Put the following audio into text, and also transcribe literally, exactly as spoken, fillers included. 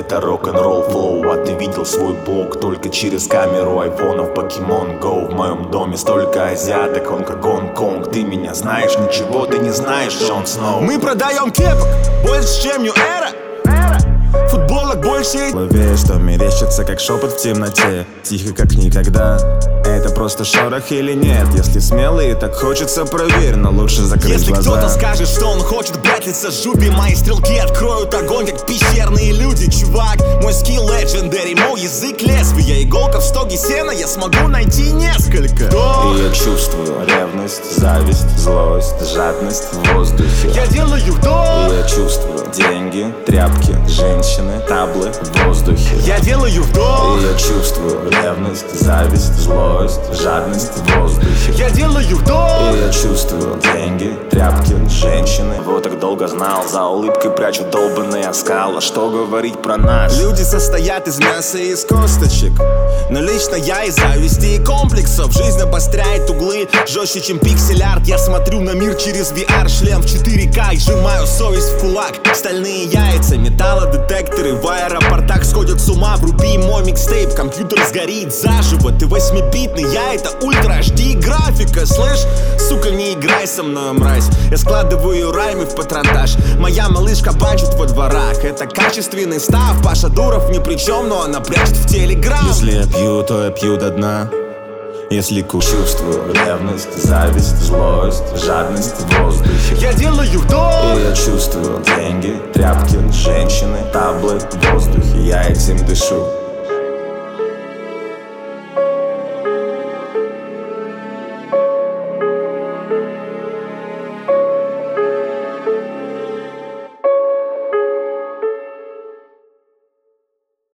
это рок-н-ролл флоу. А ты видел свой блог только через камеру айфонов Pokemon Go. В моем доме столько азиаток, он как Гонконг. Ты меня знаешь, ничего ты не знаешь, Джон Сноу. Мы продаем кепок больше, чем New Era. Футболок больше. Ловеешь, что мерещится, как шепот в темноте. Тихо, как никогда. Это просто шорох или нет? Если смелый, так хочется, проверь, но лучше закрыть Если глаза. кто-то скажет, что он хочет бэтлиться с Жуби, мои стрелки откроют огонь, как пещерные люди. Чувак, мой скилл legendary, мой язык лезвия. Иголка в стоге сена, я смогу найти несколько. И я чувствую ревность, зависть, злость, жадность в воздухе. Я делаю вдох. И я чувствую деньги, тряпки, женщины, таблы в воздухе. Я делаю вдох. И я чувствую ревность, зависть, злость, жадность в воздухе. Я делаю вдох. И я чувствую деньги, тряпки, женщины. Вот так долго знал, за улыбкой прячу долбанный оскал. А что говорить про нас? Люди состоят из мяса и из косточек. Но лично я из зависти и комплексов. Жизнь обостряет углы жестче, чем пиксель-арт. Я смотрю на мир через ви ар-шлем в четыре ка и сжимаю совесть в кулак. Стальные яйца, металлодетекторы в аэропортах сходят с ума. Вруби мой микстейп, компьютер сгорит заживо. Ты восьмибитный, я это ультра эйч ди графика. Слышь, сука, не играй со мной, мразь. Я складываю раймы в патронтаж. Моя малышка банчит во дворах. Это качественный став. Паша Дуров ни при чем, но она прячет в телеграм. Если я пью, то я пью до дна. Если ку чувствую ревность, зависть, злость, жадность в воздухе. Я делаю вдох. И я чувствую деньги, тряпки, женщины, таблы в воздухе. Я этим дышу.